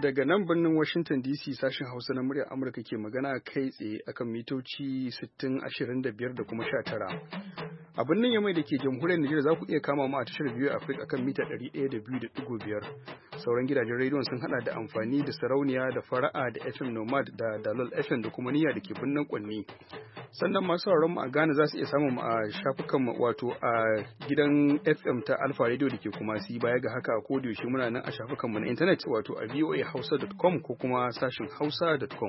Daga nan birnin Washington DC sashen Hausa na muryar Amurka ke magana kai tsaye akan mitoci 60, 25 da kuma 19. A birnin Yamai da ke jamhuriyar Nijar za ku iya kama mu a tashar biyu Afirka akan mita 102.5. Sauran gidajen rediyon sun hada da amfani da sarauniya da fara'a da FM Nomad da Dalol FM da kuma niyya da ke birnin Kwanni. Sannan masu sauraron mu a Ghana za su iya samun mu a shafukan mu wato a gidan FM ta Alpha Radio da ke kuma si baya ga haka a kodiyoshi muna nan a shafukan mu na intanet wato a voahausa.com ko kuma sashin hausa.com.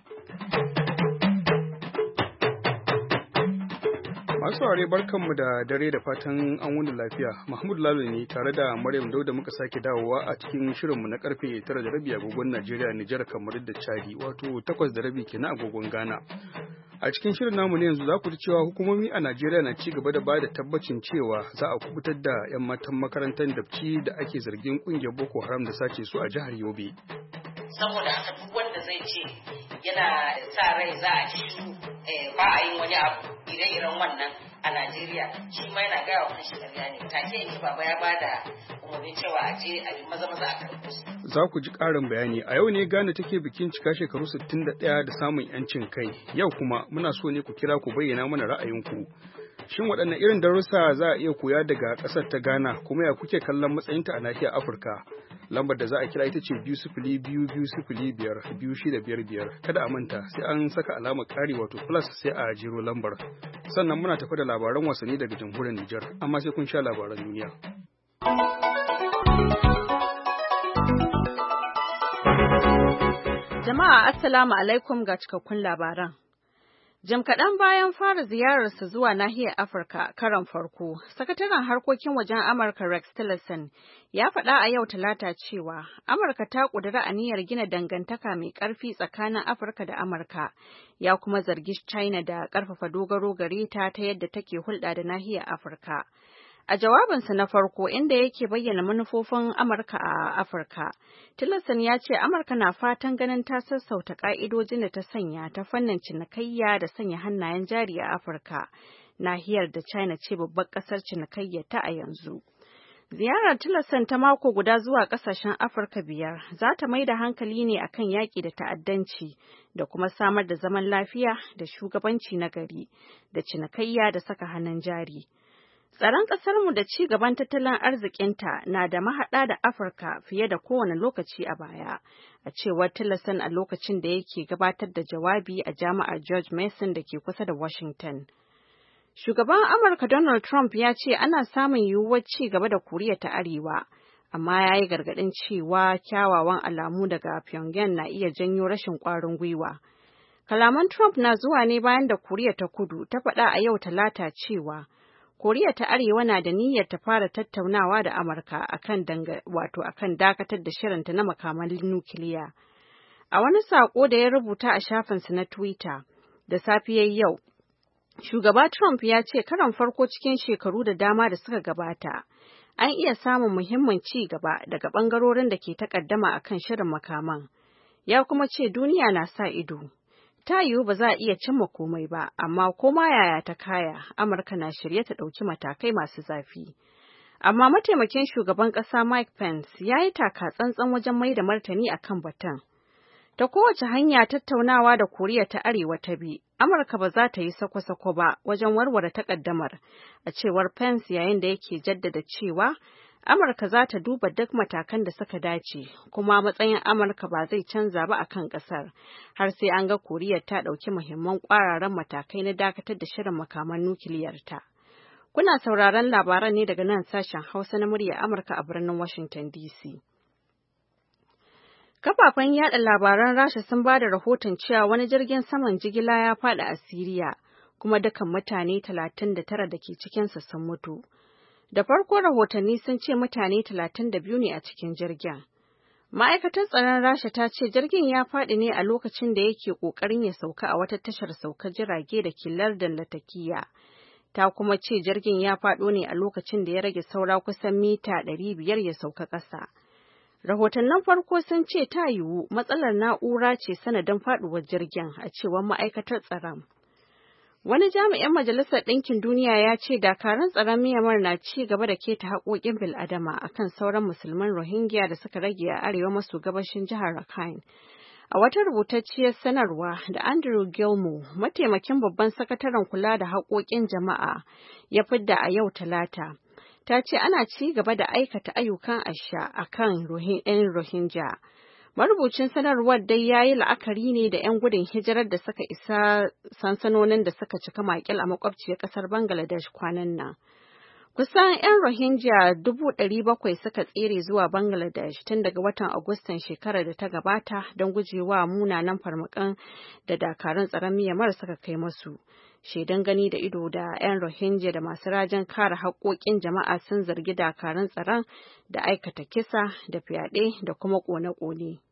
Masu saurare barkanmu da dare da fatan an wuni lafiya. Mahmud Lalo ne tare da Maryam Dauda muka sake dawowa a cikin shirinmu na karfe 9:30 agogon Najeriya, Nijar, kamar da Chadi, wato 8:30 kenan agogon Ghana. A cikin shirin namu ne yanzu za ku ji cewa hukumomi a Najeriya na ci gaba da bada tabbacin cewa za a kubutar da 'yan matan makarantar dabci da ake zargin kungiyar Boko Haram da sace su a jihar Yobe. Saboda haka duk wanda zai ce yana sa rai za a ci ba a yin wani abu ire-iren wannan a Najeriya, shi ma yana gaya wa kanshi ƙarya ne. Take yanki baba ya bada umarnin cewa a je a yi maza a karɓo su. Za ku ji ƙarin bayani. A yau ne Ghana take bikin cika shekaru 61 da samun 'yancin kai. Yau kuma muna so ne ku kira ku bayyana mana ra'ayinku. Shin waɗanne irin darussa za a iya koya daga ƙasar ta Ghana, kuma ya kuke kallon matsayinta a nahiyar Afirka? Lambar da za a kira ita ce 202-205-2655. Kada a manta sai an saka alamar ƙari wato plus sai a jero lambar. Sannan muna tafi da labaran wasanni daga jamhuriyar Nijar, amma sai kun sha labaran duniya. Jama'a Assalamu alaikum ga cikakkun labaran. Jim kaɗan bayan fara ziyararsa zuwa nahiyar Afirka karon farko, sakataren harkokin wajen Amurka Rex Tillerson ya faɗa a yau Talata cewa Amurka ta ƙudiri aniyar gina dangantaka mai ƙarfi tsakanin Afirka da Amurka, ya kuma zargi China da ƙarfafa dogaro gare ta yadda take hulɗa da nahiyar Afirka. A jawabinsa na farko inda yake bayyana manufofin Amurka a Afirka, Tillerson ya ce Amurka na fatan ganin ta sassauta ƙa'idojin da ta sanya ta fannin cinikayya da sanya hannayen jari a Afirka, nahiyar da China ce babbar ƙasar cinikayya ta a yanzu. Ziyarar Tillerson ta mako guda zuwa ƙasashen Afirka 5 za ta mai da hankali ne akan yaƙi da ta'addanci da kuma samar da zaman lafiya da shugabanci na gari da cinikayya da saka hannun jari. Tsaron ƙasarmu da ci gaban tattalin arzikinta na da mahaɗa da Afirka fiye da kowane lokaci a baya, a cewar Tillerson a lokacin da yake gabatar da jawabi a jami'ar George Mason da ke kusa da Washington. Shugaban Amurka Donald Trump ya ce ana samun yiwuwar ci gaba da Koriya ta Arewa, amma ya yi gargaɗin cewa kyawawan alamu daga Pyongyang na iya janyo rashin ƙwarin gwiwa. Kalaman Trump na zuwa ne bayan da Koriya ta Kudu ta faɗa a yau Talata cewa Koriya ta Arewa na da niyyar ta fara tattaunawa da Amurka akan dakatar da shirinta na makaman nukiliya. A wani saƙo da ya rubuta a shafinsa na Twitter da safiyar yau, Shugaba Trump ya ce karon farko cikin shekaru da dama da suka gabata, an iya samun muhimmin ci gaba daga ɓangarorin da ke takaddama akan shirin makaman. Ya kuma ce duniya na sa ido. Ta yiwu ba za a iya cimma komai ba, amma koma yaya ta kaya, Amurka na shirye ta ɗauki matakai masu zafi. Amma mataimakin shugaban ƙasa Mike Pence ya yi taka tsantsan wajen mai da martani akan batun. Ta kowace hanya tattaunawa da Koriya ta Arewa ta bi, Amurka ba za ta yi sako-sako ba wajen warware takaddamar, a cewar Pence yayin da yake jaddada cewa Amurka za ta duba duk matakan da suka dace, kuma matsayin Amurka ba zai canza ba a kan ƙasar, har sai an ga Koriya ta ɗauki muhimman ƙwararan matakai na dakatar da shirin makaman nukiliyarta. Kuna sauraron labaran ne daga nan sashen Hausa na muryar Amurka a birnin Washington DC. Kafafen yada labaran Rasha sun ba da rahoton cewa wani jirgin saman jigila ya faɗi a Siriya, kuma dukan mutane 39 da ke cikinsa sun mutu. Da farko rahotanni sun ce mutane 32 ne a cikin jirgin. Ma'aikatar tsaron Rasha ta ce jirgin ya faɗi ne a lokacin da yake ƙoƙarin ya sauka a wata tashar saukar jirage da ke lardin Latakia. Ta kuma ce jirgin ya faɗo ne a lokacin da ya rage saura kusan mita 500 ya sauka ƙasa. Rahotannin farko sun ce ta yiwu matsalar na'ura ce sanadin faɗuwar jirgin, a cewar ma'aikatar tsaron. Wani jami'in Majalisar Ɗinkin Duniya ya ce dakarun tsaron Myanmar na ci gaba da keta haƙoƙin bil'adama akan sauran musulman Rohingya da suka rage a arewa maso gabashin jihar Rakhine. A wata rubutacciyar sanarwa da Andrew Gilmore, mataimakin babban sakataren kula da haƙoƙin jama'a, ya fidda a yau Talata, ta ce ana ci gaba da aikata ayyukan asha akan 'yan Rohingya. Marubucin sanarwar dai ya yi la'akari ne da 'yan gudun hijirar da suka isa sansanonin da suka cika makil a makwabciyar ƙasar Bangladesh kwanan nan. Kusan 'yan Rohingya 700,000 suka tsere zuwa Bangladesh tun daga watan Agustan shekarar da ta gabata don gujewa munanan farmakan da dakarun tsaron Myanmar suka kai masu. Shaidan gani da ido da 'yan Rohingya da masu rajin kare haƙoƙin jama'a sun zargi dakarun tsaron da aikata kisa da fyaɗe da kuma ƙone-ƙone.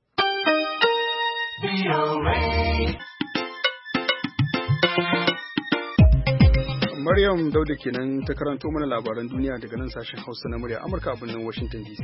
Maryam Dauda kenan ta karanto mana labaran duniya daga nan sashen Hausa na murya Amurka a birnin Washington DC.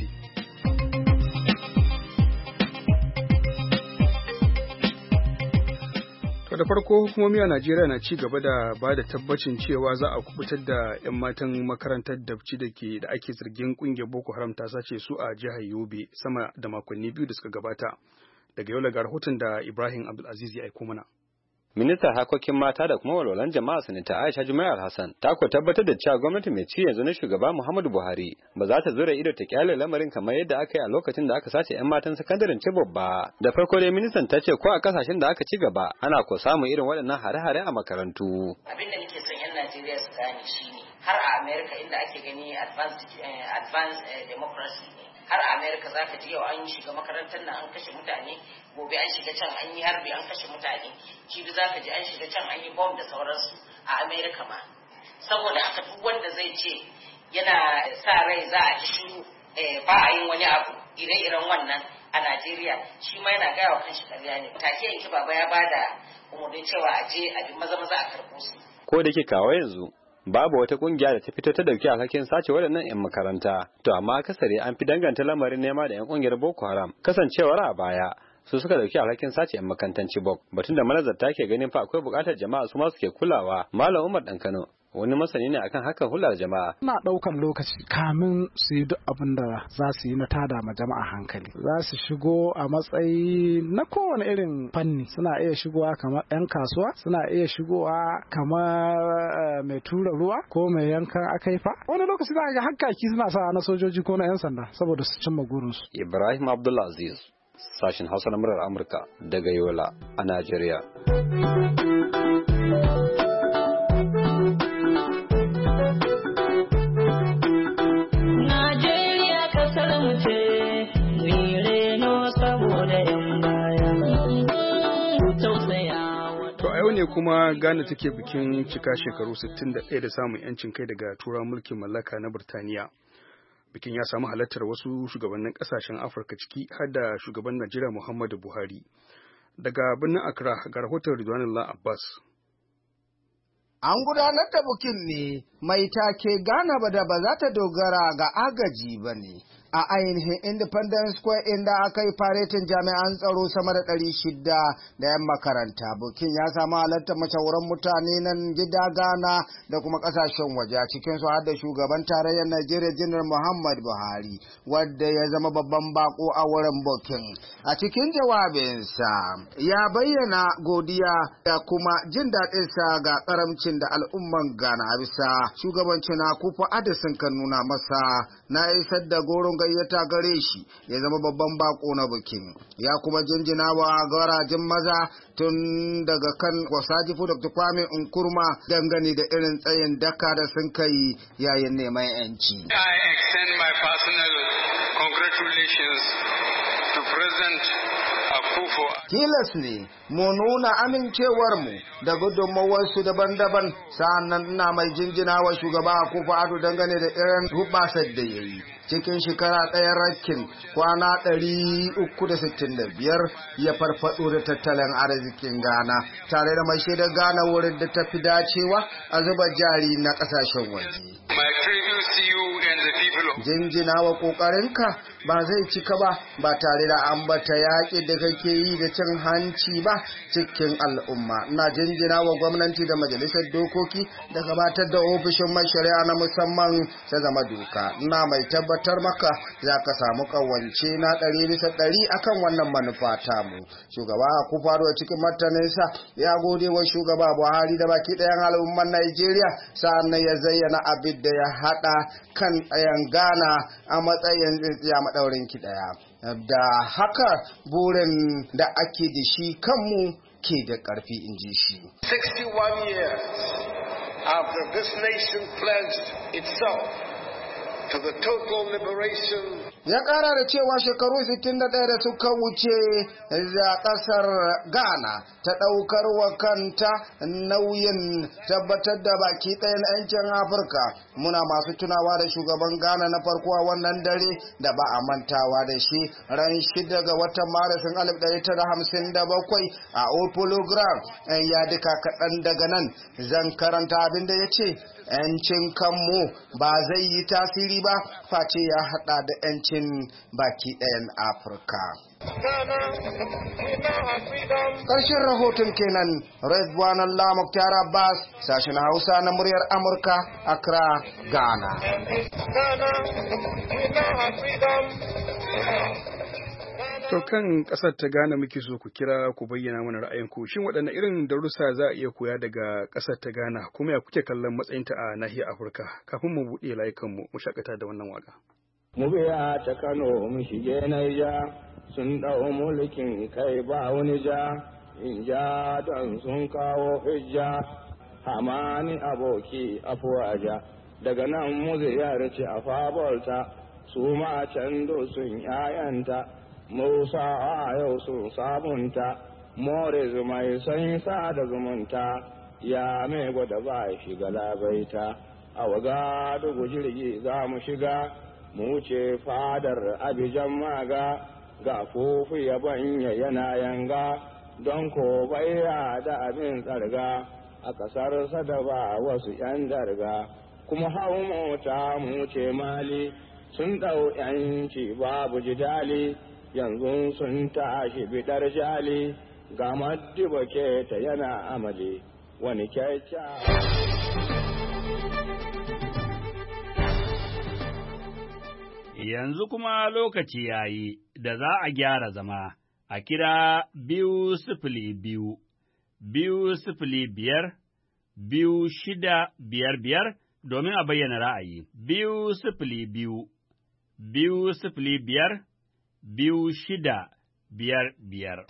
To da farko hukumomi a Najeriya na ci gaba da ba da tabbacin cewa za a kubutar da 'yan matan makarantar dabci da ake zargin kungiyar Boko Haram ta sace su a jihar Yobe sama da makonni 2 da suka gabata. Daga yau ga rahoton da Ibrahim Abdulaziz ya aiko mana. Ministan harkokin mata da kuma walwalan jama'a sanita Aisha Jumai'ar Hassan ta ko tabbatar da cewa gwamnati mai ci yanzu na shugaba Muhammadu Buhari ba za ta zura ido ta kyale lamarin kamar yadda aka yi a lokacin da aka sace 'yan matan sakandaren Chibok ba. Da farko dai ministan ta ce ko a kasashen da aka ci gaba ana ko samun irin waɗannan hare-hare a makarantu. Abin da nake son 'yan Najeriya su gane shine har a America inda ake gani advanced democracy ne. Har a America za ka ji yau an shiga makarantar nan an kashe mutane, gobe an shiga can an yi harbi an kashe mutane, jibi za ka ji an shiga can an yi bom da sauransu a America ma. Saboda haka duk wanda zai ce yana sa rai za a ji shiru ba a yin wani abu ire-iren wannan a Najeriya, shi ma yana gaya wa kanshi ƙarya ne. Take yanki baba ya bada umarnin cewa a je a bi maza-maza a karɓo su. Ko da ke kawo yanzu babu wata kungiya da ta fito ta dauki alhakin sace waɗannan 'yan makaranta, to amma akasari an fi danganta lamarin nema da 'yan kungiyar Boko Haram kasancewar a baya su suka dauki alhakin sace 'yan makarantar Chibok, batun da manazarta ke ganin fa akwai buƙatar jama'a su ma suke kulawa. Malam Umar Dan Kano wani masani ne akan hakan hular jama'a. Ina ɗaukar lokaci kamin su yi duk abin da za su yi na tada ma jama'a hankali. Za su shigo a matsayi na kowane irin fanni. Suna iya shigowa kamar 'yan kasuwa, suna iya shigowa kamar mai tura ruwa ko mai yankan akaifa. Wani lokaci za ga hakkaki suna sa na sojoji ko na 'yan sanda saboda su cimma gurinsu. Ibrahim Abdulaziz, sashin Hausa na murar Amurka daga Yola a Najeriya. ne kuma Ghana take bikin cika shekaru 61 da samun 'yancin kai daga turawan mulkin mallaka na Burtaniya. Bikin ya samu halartar wasu shugabannin kasashen Afirka ciki har da shugaban Najeriya Muhammadu Buhari. Daga birnin Accra ga rahoton Ridwanullah Abbas. An gudanar da bukin ne mai take Ghana ba za ta dogara ga agaji ba ne. A ainihin Independence Square inda aka yi faretin jami'an tsaro sama da 600 da 'yan makaranta. Bukin ya samu halartar mashahuran mutane nan gida Ghana da kuma kasashen waje, a cikin su har da shugaban tarayyar Najeriya Janar Muhammad Buhari, wadda ya zama babban bako a wurin bukin. A cikin jawabinsa ya bayyana godiya da kuma jin daɗinsa ga karamcin da al'umman Ghana bisa shugabancin Akufo-Addo sun kan nuna masa na isar da goron gayyata gare shi ya zama babban bako na bikin. Ya kuma jinjina wa garajin maza tun daga kan Osagyefo Dr. Kwame Nkrumah dangane da irin tsayin daka da sun kai yayin neman 'yanci. I extend my personal congratulations to President Akufo. Tilas ne mu nuna amincewarmu da gudunmawarsu daban-daban, sa'annan ina mai jinjina wa shugaba Akufo-Addo dangane da irin hubasar da ya yi. Cikin shekara ɗaya rakin kwana 365 ya farfaɗo da tattalin arzikin Ghana, tare da mai shaidar Ghana wurin da ta fi dacewa a zuba jari na ƙasashen waje. Jinjina wa ƙoƙarinka ba zai cika ba tare da ambata yaƙi da kake yi da cin hanci ba cikin al'umma. Na jinjina wa gwamnati da majalisar dokoki da gabatar da ofishin mai shari'a na musamman ta zama doka. Na mai tabbatar maka za ka samu kawance na 100% akan wannan manufa tamu. Shugaba Akufo-Addo cikin martaninsa ya gode wa shugaba Buhari da baki ɗayan al'umman Najeriya, sa'annan ya zayyana abin da ya haɗa kan ɗayan Ghana a matsayin tsintsiya maɗaurin ki ɗaya. Da haka burin da ake da shi kanmu ke da ƙarfi, in ji shi. 61 years after this nation pledged itself to the total liberation. Ya ƙara da cewa shekaru 61 da suka wuce da ƙasar Ghana ta ɗaukar wa kanta nauyin tabbatar da baki ɗayan 'yancin Afirka. Muna masu tunawa da shugaban Ghana na farko a wannan dare da ba a mantawa da shi ran 6 ga watan Marisin 1957 a Opologram. Ya duka kaɗan daga nan zan karanta abin da ya ce, 'yancin kanmu ba zai yi tasiri ba face ya haɗa da 'yancin baki ɗayan Afirka. Ƙarshen rahoton kenan, Ridwan Allah Mukhtar Abbas, sashen Hausa na muryar Amurka, Accra, Ghana. To kan ƙasar ta Ghana muke so ku kira ku bayyana mana ra'ayinku. Shin waɗanne irin darussa za a iya koya daga ƙasar ta Ghana, kuma ya kuke kallon matsayinta a nahiyar Afirka? Kafin mu buɗe layukanmu, mu shakata da wannan waka. Mu biya ta Kano mu shige Naija, sun ɗau mulkin kai ba wani ja, in ja don sun kawo hijja, hamani aboki afuwaja, daga nan mu ziyarci a fabolta, su ma can sun ‘ya'yanta, Musa a yau sun sabunta, more zumai san sa da zumunta, ya mai gwada ba shiga labaita, a waga dugu jirgi za mu shiga, mu ce fadar Abijan maga, ga fufu ya banya yana yanga, don ko baya da abin tsarga, a ƙasar sadaba wasu ‘yan darga, kuma hau mota mu ce mali, sun ɗau ‘yanci babu jidali, yanzu sun tashi bidar jali, ga maddiba ta yana amali, wani kyakkyawa. Yanzu kuma lokaci ya yi da za a gyara zama a kira 202, 205, 2655 domin a bayyana ra'ayi. 202, 205, 2655.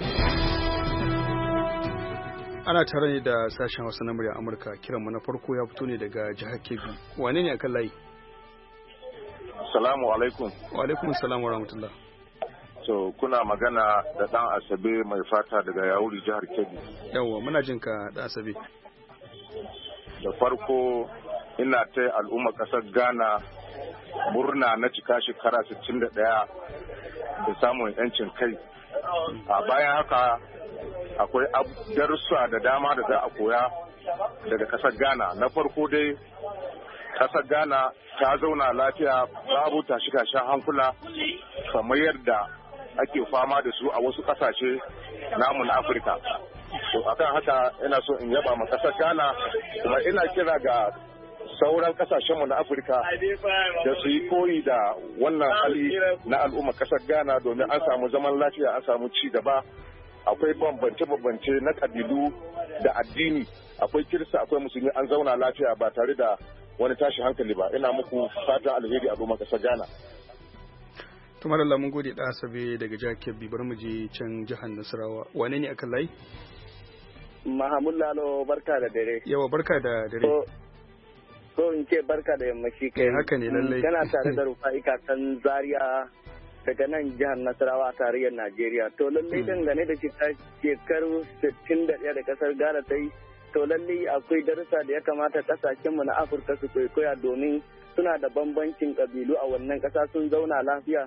Ana tare ne da sashen Hausa na murya Amurka. Kiranmu na farko ya fito ne daga jihar Kebbi. Wane ne akan layi? Assalamu alaikum. Wa alaikum assalam wa rahmatullah. So kuna magana da ɗan Asabe mai fata daga Yawuri jihar Kebbi. Yawwa muna jin ka da Asabe. Da farko ina ta al'umma ƙasar Ghana murna na cika shekara 61 da samun yancin kai. A bayan haka akwai darussa da dama da za a koya daga ƙasar Ghana. Na farko dai ƙasar Ghana ta zauna lafiya, babu tashi-tashin hankula kamar yadda ake fama da su a wasu ƙasashe namu na Afirka. To akan haka ina so in yaba ma ƙasar Ghana, kuma ina kira ga sauran ƙasashenmu na Afirka da su yi koyi da wannan hali na al'umma ƙasar Ghana, domin an samu zaman lafiya, an samu ci gaba. Akwai bambance-bambance na ƙabilu da addini, akwai Kirista, akwai Musulmi, an zauna lafiya ba tare da wani tashi hankali ba. Ina muku fatan alheri a domin kasar Ghana. Tumar Allah mun gode da Asabe daga jihar Kebbi. Bari mu je can jihar Nasarawa. Wane ne akan layi? Mahamud Lalo, barka da dare. Yawa barka da dare. Ko in ce barka da yammaci kai. Haka ne lallai. Kana tare da Rufai Kakan Zaria daga nan jihar Nasarawa a tarayyar Najeriya. To lallai dangane da shekaru 61 da kasar Ghana ta yi, to lallai akwai darussa da ya kamata kasashenmu na Afirka su kwaikwaya, domin suna da bambancin kabilu a wannan kasa, sun zauna lafiya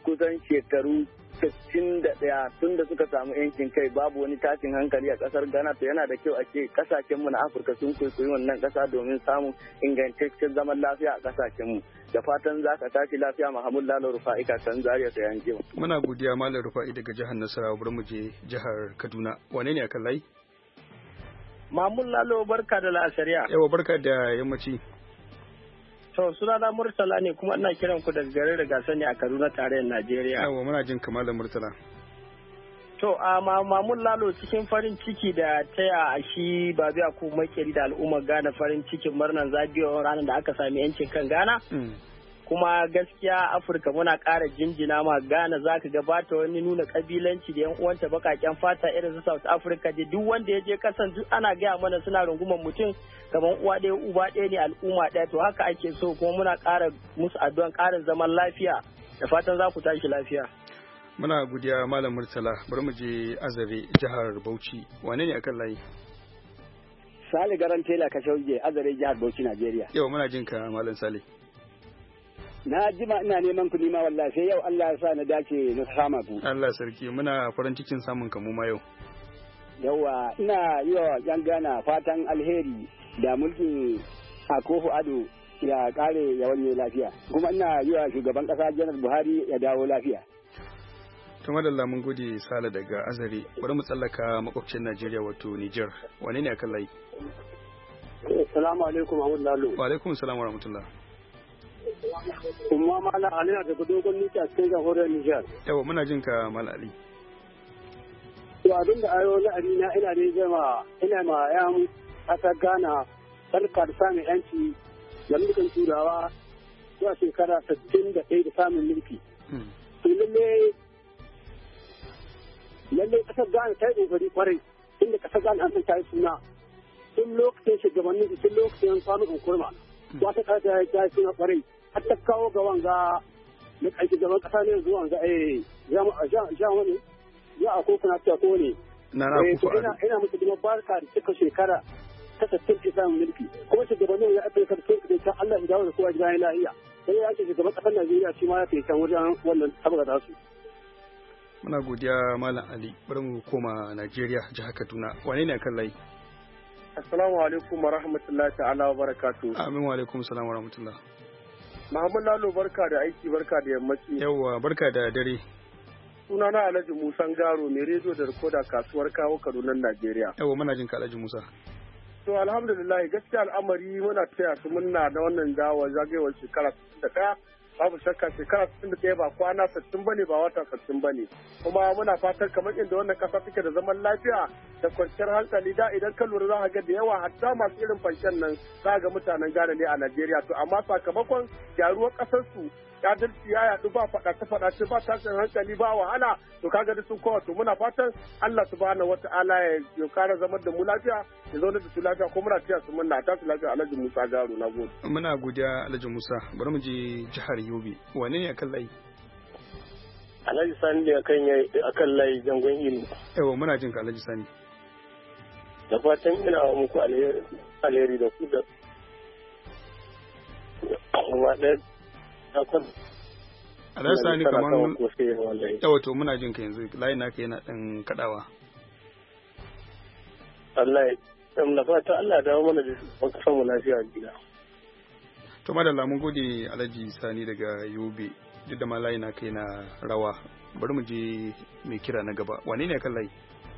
kusan shekaru 61 tun da suka samu yancin kai babu wani tashin hankali a kasar Ghana, to yana da kyau a ce kasashenmu na Afirka sun kwaikwayi wannan kasa domin samun ingantaccen zaman lafiya a kasashenmu. Da fatan za ka tashi lafiya Mahmud Lalo Rufa'i kakan Zaria ta yanke. Muna godiya Malam Rufa'i daga jihar Nasarawa, bari mu je jihar Kaduna. Wane ne akan layi? Mahmud Lalo, barka da la'asariya. Yawa, barka da yammaci. To sunana Murtala ne kuma ina kiran ku daga garin Rigasa ne a Kaduna tarayyar Najeriya. Yawa, muna jin kamar Murtala. To a Mamun Lalo, cikin farin ciki da taya shi Babu Yakubu Makeri da al'ummar Ghana farin cikin murnar zagayowar ranar da aka sami yancin kan Ghana. Kuma gaskiya Afirka muna ƙara jinjina ma Ghana, za ka gabata wani nuna kabilanci da 'yan uwanta bakaken fata irin su South Africa da duk wanda ya je kasan duk ana gaya mana suna rungumar mutum kamar uwa ɗaya uba ɗaya ne al'umma ɗaya, to haka ake so kuma muna ƙara musu addu'an ƙarin zaman lafiya da fatan za ku tashi lafiya. Muna godiya Malam Murtala, bari mu je Azare jihar Bauchi. Wane ne akan layi? Sale Garan Tela Kashauge, Azare jihar Bauchi, Najeriya. Yau muna jin ka Malam Sale. Na jima ina neman ku nima wallahi sai yau Allah ya sa na dace na sama ku. Allah sarki, muna farin cikin samun ka mu ma yau. Yawa ina yi wa yan Ghana fatan alheri da mulkin Akufo Addo ya kare ya wanye lafiya. Kuma ina yi wa shugaban kasa Janar Buhari ya dawo lafiya. To madalla, mun gode Sale daga Azare. Bari mu tsallaka makwabcin Najeriya wato Niger. Wane ne akan layi? Assalamu alaikum Ahmad Lalo. Wa alaikum assalam wa rahmatullah. Kuma Malam Ali na daga dogon nita cikin jamhuriyar Niger. Yawa, muna jin ka Malam Ali. To abin da ayo na Amina ina ne jama ina ma yan kasar Ghana barka da samun yanci da mulkin Turawa zuwa shekara 61 da samun mulki. To lalle kasar Ghana ta yi kokari kwarai, inda kasar Ghana an san ta yi suna tun lokacin shugabannin tun lokacin kwanukan kurma. Wata kasa ta yi suna kwarai har ta kawo ga wanga na ƙarshe gaban ƙasa ne zuwa wanga ja wani ya a kokuna ta ko ne. Ina musu kuma barka da cika shekara ta 60 samun mulki, kuma shugabannin ya afirka da sun ta Allah ya dawo da kowa gidan lafiya. Sai ya ce shugaban ƙasar Najeriya shi ma ya kai can wajen wannan tabbata su. Muna godiya Malam Ali, bari mu koma Najeriya jihar Kaduna. Wane ne akan layi? Assalamu alaikum wa rahmatullahi ta'ala wa barakatuh. Amin wa alaikum salam wa rahmatullah. Muhammad Lalo, barka da aiki, barka da yammaci. Yawwa, barka da dare. Sunana Alhaji Musa Garo, mai rediyo da rikoda kasuwar kawo Kaduna, Najeriya. Yawwa, muna jin ka Alhaji Musa. To alhamdulillah, gaskiya al'amari muna taya su murna da wannan dawo zagayewar shekara 61. Babu shakka shekara 61 ba kwana 60 bane, ba wata 60 bane, kuma muna fatan kamar inda wannan kasa take da zaman lafiya da kwanciyar hankali. Da idan ka lura za ka ga da yawa hatta masu irin fanshen nan za ga mutanen Ghana ne a Najeriya, to amma sakamakon gyaruwar kasar su adalci ya yaɗu, ba faɗace ba tashin hankali ba wahala, to kaga da sun kowa. To muna fatan Allah subhanahu wata'ala ya kara zamar da mu lafiya, ya zauna da su lafiya, ko muna tiya su murna ta su lafiya. Alhaji Musa Garo, na gode. Muna godiya Alhaji Musa, bari mu je jihar Yobe. Wane ne akan layi? Alhaji Sani ne akan layi jangon Ilu. Yawa, muna jin ka Alhaji Sani. Da fatan ina wa muku alheri da ku da kuma ɗaya. Alhaji Sani kamar yawa, to muna jin ka yanzu, layin naka yana ɗan kaɗawa. Allah ya fata Allah dawo mana da kasar mu lafiya gida. To madalla, mun gode Alhaji Sani daga Yobe, duk da ma layi naka yana rawa. Bari mu je mai kira na gaba. Wane ne kan layi?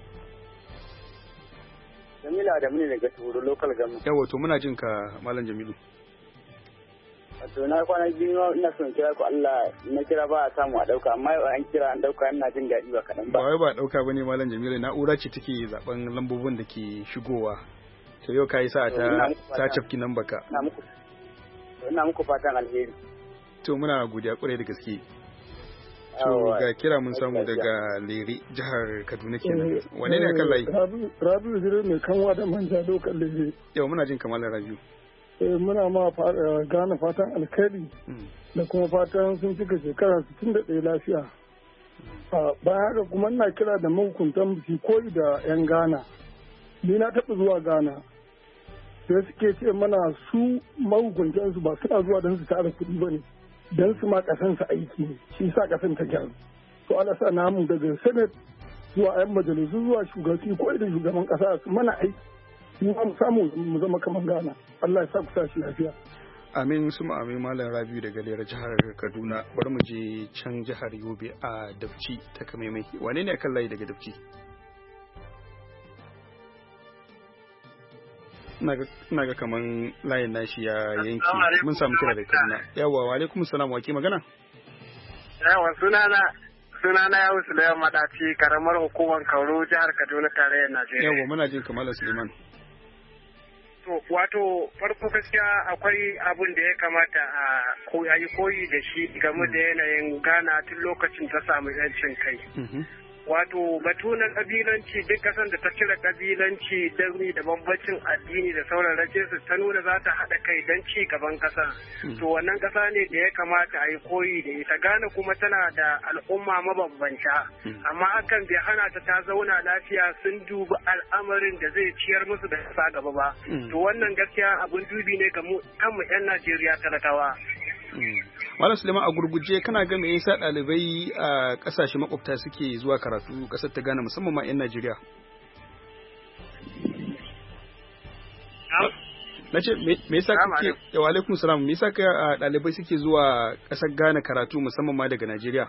Jamilu Adamu ne daga Turo Local Government. Yawa, to muna jin ka Malam Jamilu. To na kwana biyu ina son kira ku, Allah na kira ba a samu a dauka, amma yau an kira an dauka, ina jin daɗi ba kaɗan ba. Ba wai ba dauka bane Malam Jamilu, na'ura ce take zaben lambobin da ke shigowa. To yau kai sa ta cafki nan baka. Ina muku fatan alheri. To muna godiya kwarai da gaske. To ga kira mun samu daga Lere jihar Kaduna kenan. Wane ne akan layi? Rabiu Zire mai kanwa da manja dokar Lere. Yau muna jin kamar Rabiu. Muna ma gane fatan alkhairi da kuma fatan sun cika shekara 61 lafiya. Bayan haka kuma ina kira da mahukuntan su koyi da 'yan Ghana. Ni na taɓa zuwa Ghana. Sai suke ce mana su mahukuntansu ba suna zuwa don su tara kuɗi ba ne. don su ma ƙasansa aiki ne, shi sa ƙasan ta gyaru. To Allah sa namu daga Senate zuwa 'yan majalisu zuwa shugabanci ko da shugaban ƙasa su mana aiki. Mu samu mu zama kamar Ghana. Allah ya sa ku tashi lafiya. Amin suma amin Malam Rabiu daga Lera jihar Kaduna. Bari mu je can jihar Yobe a Dabci ta Kamaimai. Wane ne akan layi daga Dabci? Ina ga kaman layin nashi ya yanki. Mun samu kira da Kaduna. Yawwa wa alaikum salam wa ke magana? Yawwa sunana ya Suleiman Madaci karamar hukumar Kauru jihar Kaduna tarayyar Najeriya. Yawwa muna jin Kamala Suleiman. Wato farko gaskiya akwai abin da ya kamata a yi koyi da shi game da yanayin Ghana tun lokacin ta samu 'yancin kai. Wato batu na kabilanci duk kasan da ta cire kabilanci dangi da bambancin addini da sauran su ta nuna za ta haɗa kai don ci gaban ƙasa. To wannan ƙasa ne da ya kamata a yi koyi da ita. Ghana kuma tana da al'umma mabambanta. Amma hakan bai hana ta zauna lafiya sun dubi al'amarin da zai ciyar musu da ƙasa gaba ba. To wannan gaskiya abun dubi ne ga kanmu 'yan Najeriya talakawa. Malam Suleiman a gurguje kana ga me yasa ɗalibai a ƙasashe makwabta suke zuwa karatu ƙasar ta Ghana musamman ma 'yan Najeriya? Na ce me yasa kake wa alaikum salam me yasa ɗalibai suke zuwa ƙasar Ghana karatu musamman ma daga Najeriya?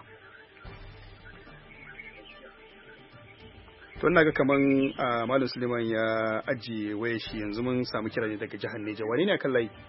To ina ga kaman Malam Suleiman ya ajiye wayar shi yanzu mun samu kira ne daga jihar Neja. Wane ne akan layi?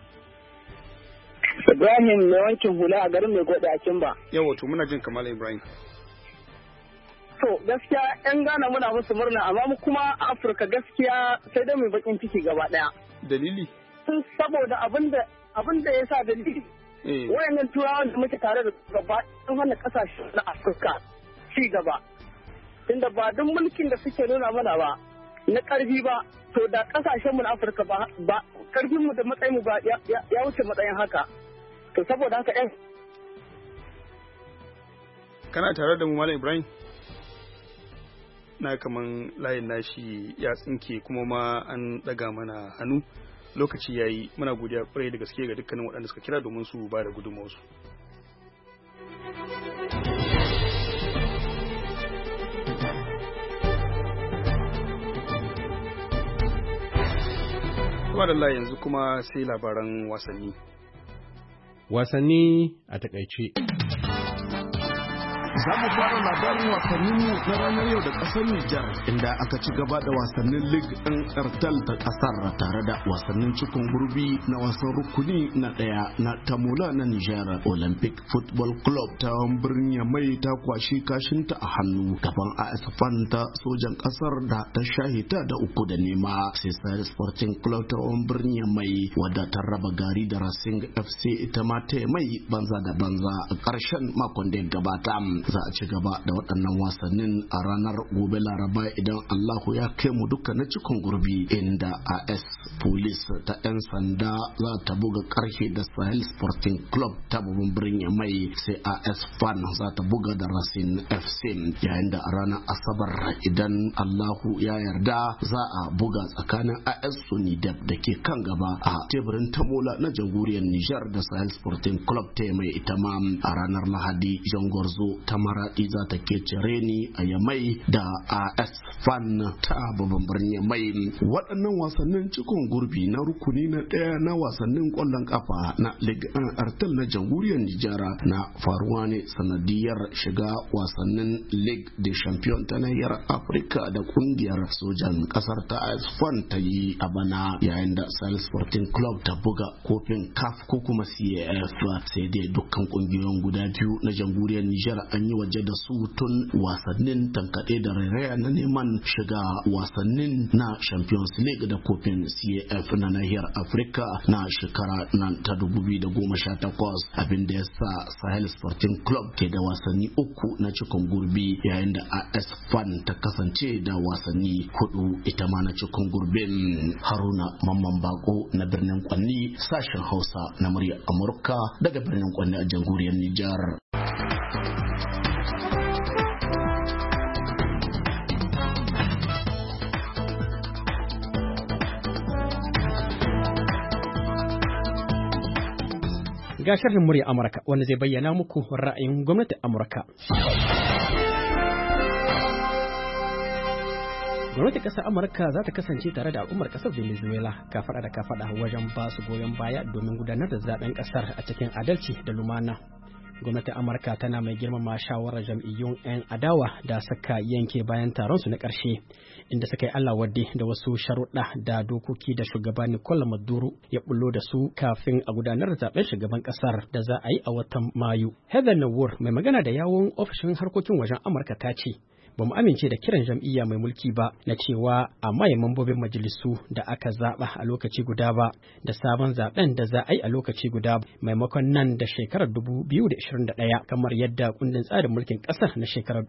Ibrahim mai wankin hula a garin mai gode a Kimba. Yawa to muna jin Kamal Ibrahim. To gaskiya 'yan Ghana muna musu murna amma mu kuma Afirka gaskiya sai dai mai bakin ciki gaba daya. Dalili? Saboda abin da ya sa dalili. Wayannan turawan da muke tare da gaba sun hana kasashe na Afirka ci gaba. Tunda ba duk mulkin da suke nuna mana ba na karfi ba to da kasashen mu na Afirka ba karfin mu da matsayin mu ba ya wuce matsayin haka. To saboda haka kana tare da mu Malam Ibrahim? Na kaman layin nashi ya tsinke kuma ma an daga mana hannu lokaci yayi. Muna godiya kwarai da gaske ga dukkanin waɗanda suka kira domin su ba da gudunmawarsu. Madalla yanzu kuma sai labaran wasanni. Wasanni a takaice. Za mu fara labarin wasannin na ranar yau da ƙasar Nijar inda aka ci gaba da wasannin Ligue 1 Airtel ta ƙasar tare da wasannin cikin gurbi na wasan rukuni na ɗaya na Tamola na Nijar. Olympic Football Club ta birnin Yamai ta kwashi kashinta a hannu gaban AS Fan ta sojan ƙasar da ta shahita da 3-0. Sai Sahel Sporting Club ta birnin Yamai wadda ta raba gari da Racing FC ita ma ta mai banza da banza a ƙarshen makon da ya gabata. Za a ci gaba da waɗannan wasannin a ranar gobe Laraba idan Allahu ya kai mu duka na cikin gurbi inda AS Police ta 'yan sanda za ta buga ƙarfe da Sahel Sporting Club ta babban birnin Mai, sai AS Fan za ta buga da Racing FC, yayin da a ranar Asabar idan Allahu ya yarda za a buga tsakanin AS Sonidep da ke kan gaba a teburin tamola na jamhuriyar Nijar da Sahel Sporting Club ta mai ita ma. A ranar Lahadi Jangorzo ta Maradi za ta kece Reni a Yamai da AS Fan ta babban birnin Yamai. Waɗannan wasannin cikin gurbi na rukuni na ɗaya na wasannin ƙwallon ƙafa na Ligue 1 Airtel na jamhuriyar Nijar na faruwa ne sanadiyar shiga wasannin Ligue des Champions ta nahiyar Afirka da ƙungiyar sojan ƙasar ta AS Fan ta yi a bana, yayin da Sahel Sporting Club ta buga kofin CAF ko kuma CAF. Sai dai dukkan ƙungiyoyin guda biyu na jamhuriyar Nijar an yi waje da su tun wasannin tankaɗe da rairaya na neman shiga wasannin na Champions League da kofin CAF na nahiyar Afirka na shekara nan ta 2018, abin da ya sa Sahel Sporting Club ke da wasanni 3 na cikin gurbi, yayin da AS Fan ta kasance da wasanni 4 ita ma na cikin gurbin. Haruna Mamman Bako na birnin Kwanni, sashen Hausa na murya Amurka daga birnin Kwanni a jamhuriyar Nijar. Ga sharhin murya Amurka wanda zai bayyana muku ra'ayin gwamnatin Amurka. Gwamnatin ƙasar Amurka za ta kasance tare da al'ummar ƙasar Venezuela kafaɗa da kafaɗa wajen ba su goyon baya domin gudanar da zaben ƙasar a cikin adalci da lumana. Gwamnatin Amurka tana mai girmama shawarar jam'iyyun 'yan adawa da suka yanke bayan taron su na ƙarshe, inda suka yi Allah wadde da wasu sharuɗa da dokoki da shugaba Nicolas Maduro ya bullo da su kafin a gudanar da zaben shugaban ƙasar da za a yi a watan Mayu. Heather Nauert, mai magana da yawun ofishin harkokin wajen Amurka, ta ce, ba mu amince da kiran jam'iyya mai mulki ba na cewa a maye mambobin majalisu da aka zaɓa a lokaci guda ba da sabon zaben da za a yi a lokaci guda maimakon nan da shekarar 2021 kamar yadda kundin tsarin mulkin ƙasar na shekarar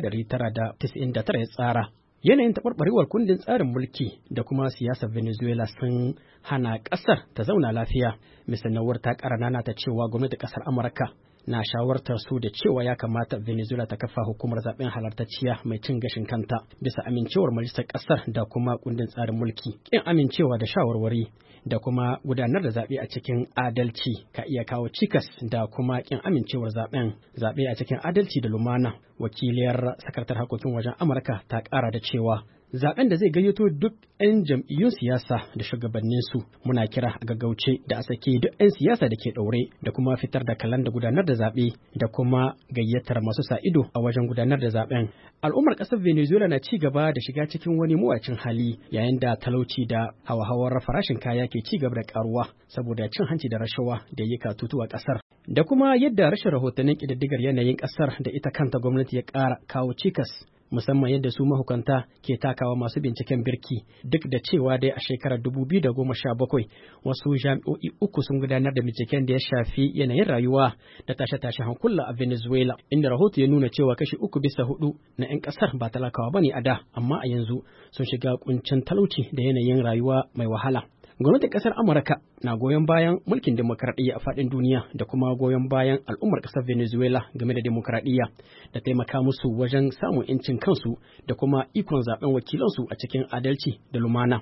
1999 ya tsara. Yanayin taɓarɓarewar kundin tsarin mulki da kuma siyasar Venezuela sun hana ƙasar ta zauna lafiya. Mr. Nauert ta ƙara nana ta cewa gwamnatin ƙasar Amurka na shawartar su da cewa ya kamata Venezuela ta kafa hukumar zaben halartacciya mai cin gashin kanta bisa amincewar majalisar ƙasar da kuma kundin tsarin mulki. Kin amincewa da shawarwari da kuma gudanar da zaɓe a cikin adalci ka iya kawo cikas da kuma kin amincewar zaɓe a cikin adalci da lumana. Wakiliyar sakatar harkokin wajen Amurka ta ƙara da cewa zaben da zai gayyato duk 'yan jam'iyyun siyasa da shugabanninsu, muna kira a gaggauce da a sake duk 'yan siyasa da ke ɗaure da kuma fitar da kalan da gudanar da zaɓe da kuma gayyatar masu sa ido a wajen gudanar da zaben. Al'ummar ƙasar Venezuela na ci gaba da shiga cikin wani mawacin hali yayin da talauci da hawa-hawar farashin kaya ke ci gaba da karuwa saboda cin hanci da rashawa da yi katutu a ƙasar. Da kuma yadda rashin rahotannin ƙididdigar yanayin ƙasar da ita kanta gwamnati ya ƙara kawo cikas, musamman yadda su mahukunta ke takawa masu binciken birki, duk da cewa dai a shekarar 2017 wasu jami'o'i 3 sun gudanar da binciken da ya shafi yanayin rayuwa da tashe-tashe hankula a Venezuela, inda rahoto ya nuna cewa kashi 3 bisa 4 na 'yan kasar ba talakawa bane a da, amma a yanzu sun shiga kuncin talauci da yanayin rayuwa mai wahala. Gwamnatin ƙasar Amurka na goyon bayan mulkin demokradiyya a faɗin duniya da kuma goyon bayan al'ummar ƙasar Venezuela game da demokradiyya da taimaka musu wajen samun 'yancin kansu da kuma ikon zaben wakilansu a cikin adalci da lumana.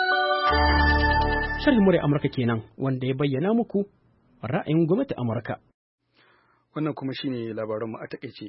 Sharhin murya Amurka kenan wanda ya bayyana muku ra'ayin gwamnatin Amurka. Wannan kuma shine labaranmu a takaice.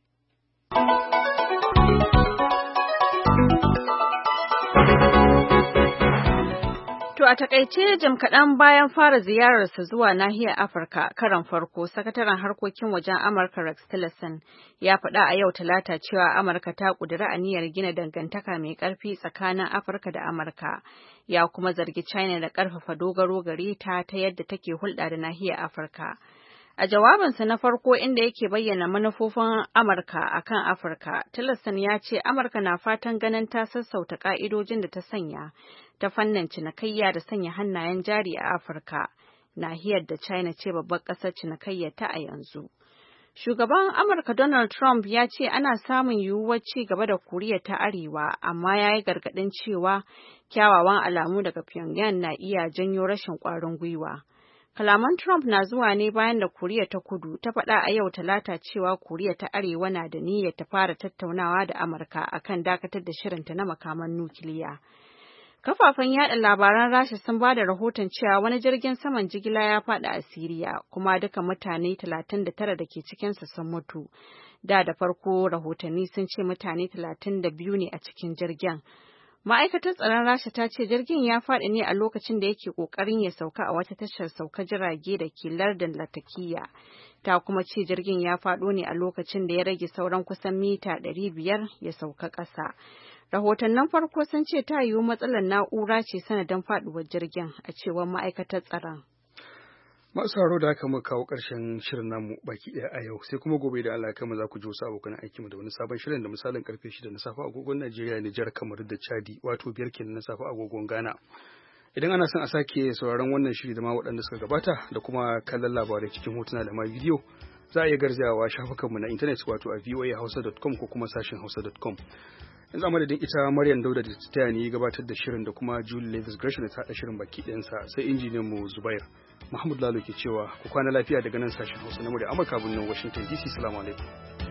To a takaice jim kaɗan bayan fara ziyararsa zuwa nahiyar Afirka karon farko, sakataren harkokin wajen Amurka Rex Tillerson ya faɗa a yau Talata cewa Amurka ta ƙudiri aniyar gina dangantaka mai ƙarfi tsakanin Afirka da Amurka. Ya kuma zargi China da ƙarfafa dogaro gare ta yadda take hulɗa da nahiyar Afirka. A jawabinsa na farko inda yake bayyana manufofin Amurka akan Afirka, Tillerson ya ce Amurka na fatan ganin ta sassauta ƙa'idojin da ta sanya ta fannin cinikayya da sanya hannayen jari a Afirka, nahiyar da China ce babbar ƙasar cinikayyar ta a yanzu. Shugaban Amurka Donald Trump ya ce ana samun yiwuwar ci gaba da Koriya ta Arewa, amma ya yi gargaɗin cewa kyawawan alamu daga Pyongyang na iya janyo rashin ƙwarin gwiwa. Kalaman Trump na zuwa ne bayan da Koriya ta Kudu ta faɗa a yau Talata cewa Koriya ta Arewa na da niyyar ta fara tattaunawa da Amurka akan dakatar da shirinta na makaman nukiliya. Kafafen yada labaran Rasha sun ba da rahoton cewa wani jirgin saman jigila ya faɗi a Siriya, kuma duka mutane 39 da ke cikinsa sun mutu. Da farko rahotanni sun ce mutane 32 ne a cikin jirgin. Ma'aikatar tsaron Rasha ta ce jirgin ya faɗi ne a lokacin da yake ƙoƙarin ya sauka a wata tashar sauka jirage da ke lardin Latakia. Ta kuma ce jirgin ya faɗo ne a lokacin da ya rage sauran kusan mita 500 ya sauka ƙasa. Rahotannin farko sun ce ta yiwu matsalar na'ura ce sanadin faɗuwar jirgin, a cewar ma'aikatar tsaron. Masu haro da aka muka kawo ƙarshen shirin namu baki ɗaya a yau, sai kuma gobe da Allah kama za ku ji wasu abokan aikinmu da wani sabon shirin da misalin karfe 6 na safe agogon Najeriya, Nijar, Kamaru da Chadi, wato 5 kenan na safe agogon Ghana. Idan ana son a sake sauraron wannan shiri da ma waɗanda suka gabata da kuma kallon labarai cikin hotuna da ma bidiyo, za a iya garzayawa shafukanmu na intanet wato a voahausa.com ko kuma sashin hausa.com. Yanzu a madadin ita Maryam Dauda da ta taya ni gabatar da shirin da kuma Julie Levis Gresham da ta haɗa shirin baki ɗayansa, sai injiniyan mu Zubair Mahmud Lalo ke cewa ku kwana lafiya daga nan sashen Hausa na Amurka birnin Washington DC. Salamu alaikum.